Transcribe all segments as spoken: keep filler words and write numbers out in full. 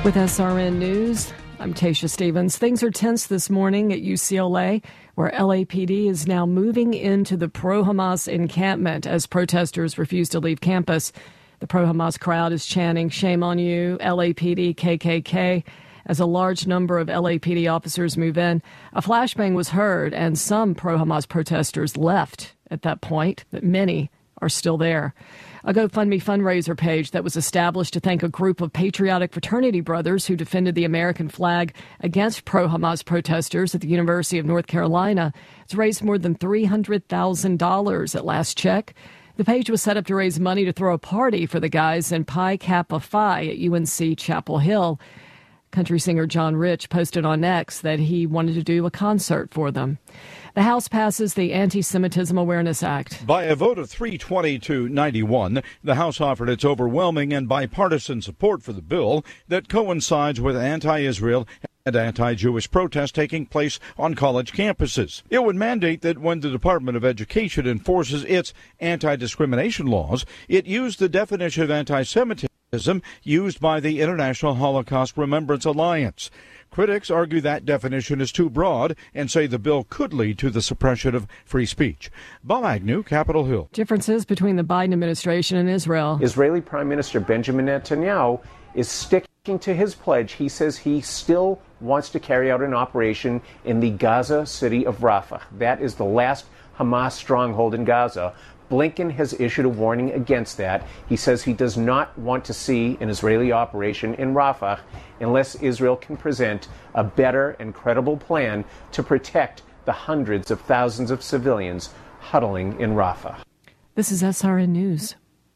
With S R N News, I'm Tasha Stevens. Things are tense this morning at U C L A, where L A P D is now moving into the pro-Hamas encampment as protesters refuse to leave campus. The pro-Hamas crowd is chanting, "Shame on you, L A P D, K K K." As a large number of L A P D officers move in, a flashbang was heard, and some pro-Hamas protesters left at that point, but many are still there. A GoFundMe fundraiser page that was established to thank a group of patriotic fraternity brothers who defended the American flag against pro-Hamas protesters at the University of North Carolina has raised more than three hundred thousand dollars at last check. The page was set up to raise money to throw a party for the guys in Pi Kappa Phi at U N C Chapel Hill. Country singer John Rich posted on X that he wanted to do a concert for them. The House passes the Anti-Semitism Awareness Act. By a vote of three twenty to ninety-one, the House offered its overwhelming and bipartisan support for the bill that coincides with anti-Israel and anti-Jewish protests taking place on college campuses. It would mandate that when the Department of Education enforces its anti-discrimination laws, it use the definition of anti-Semitism used by the International Holocaust Remembrance Alliance. Critics argue that definition is too broad and say the bill could lead to the suppression of free speech. Bob Agnew, Capitol Hill. Differences between the Biden administration and Israel. Israeli Prime Minister Benjamin Netanyahu is sticking to his pledge. He says he still wants to carry out an operation in the Gaza city of Rafah. That is the last Hamas stronghold in Gaza. Blinken has issued a warning against that. He says he does not want to see an Israeli operation in Rafah unless Israel can present a better and credible plan to protect the hundreds of thousands of civilians huddling in Rafah. This is S R N News.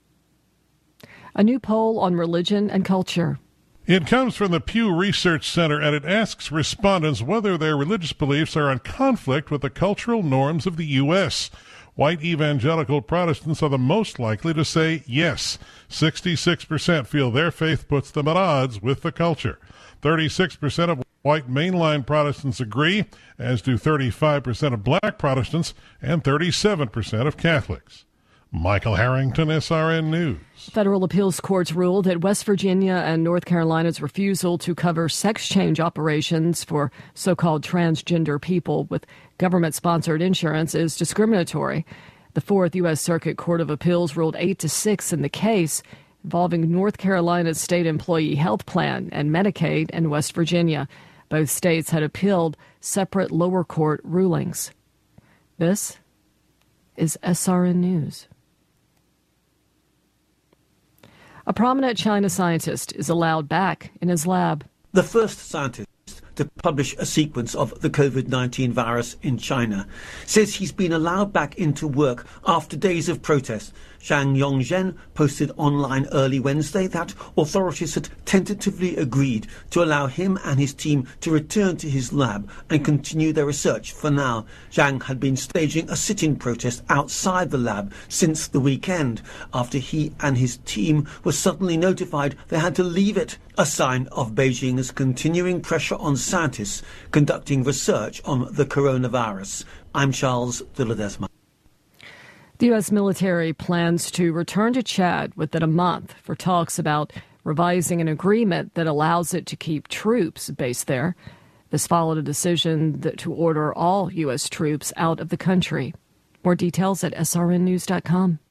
A new poll on religion and culture. It comes from the Pew Research Center, and it asks respondents whether their religious beliefs are in conflict with the cultural norms of the U S White evangelical Protestants are the most likely to say yes. sixty-six percent feel their faith puts them at odds with the culture. thirty-six percent of white mainline Protestants agree, as do thirty-five percent of black Protestants and thirty-seven percent of Catholics. Michael Harrington, S R N News. Federal appeals courts ruled that West Virginia and North Carolina's refusal to cover sex change operations for so-called transgender people with government-sponsored insurance is discriminatory. The Fourth U S Circuit Court of Appeals ruled eight to six in the case involving North Carolina's state employee health plan and Medicaid and West Virginia. Both states had appealed separate lower court rulings. This is S R N News. A prominent China scientist is allowed back in his lab. The first scientist to publish a sequence of the COVID nineteen virus in China says he's been allowed back into work after days of protest. Zhang Yongzhen posted online early Wednesday that authorities had tentatively agreed to allow him and his team to return to his lab and continue their research for now. Zhang had been staging a sit-in protest outside the lab since the weekend after he and his team were suddenly notified they had to leave it, a sign of Beijing's continuing pressure on scientists conducting research on the coronavirus. I'm Charles de Ledesma. The U S military plans to return to Chad within a month for talks about revising an agreement that allows it to keep troops based there. This followed a decision that to order all U S troops out of the country. More details at S R N news dot com.